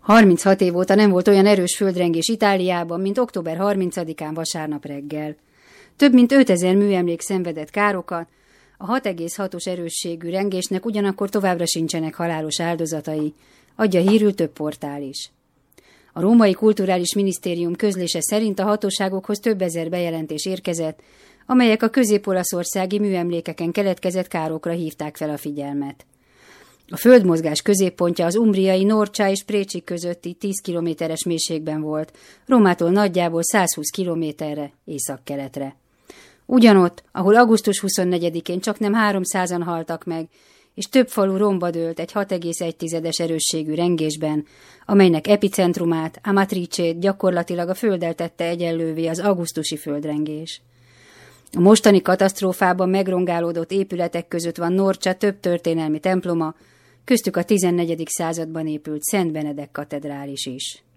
36 év óta nem volt olyan erős földrengés Itáliában, mint október 30-án vasárnap reggel. Több mint 5000 műemlék szenvedett károkat, a 6,6-os erősségű rengésnek ugyanakkor továbbra sincsenek halálos áldozatai, adja hírül több portál is. A római kulturális minisztérium közlése szerint a hatóságokhoz több ezer bejelentés érkezett, amelyek a közép-olaszországi műemlékeken keletkezett károkra hívták fel a figyelmet. A földmozgás középpontja az umbriai Norcia és Précsi közötti 10 kilométeres mélységben volt, Rómától nagyjából 120 kilométerre északkeletre. Ugyanott, ahol augusztus 24-én csaknem 300-an haltak meg, és több falu romba dőlt egy 6,1-es erősségű rengésben, amelynek epicentrumát, Amatricét gyakorlatilag a földdel tette egyenlővé az augusztusi földrengés. A mostani katasztrófában megrongálódott épületek között van Norcia több történelmi temploma, köztük a 14. században épült Szent Benedek katedrális is.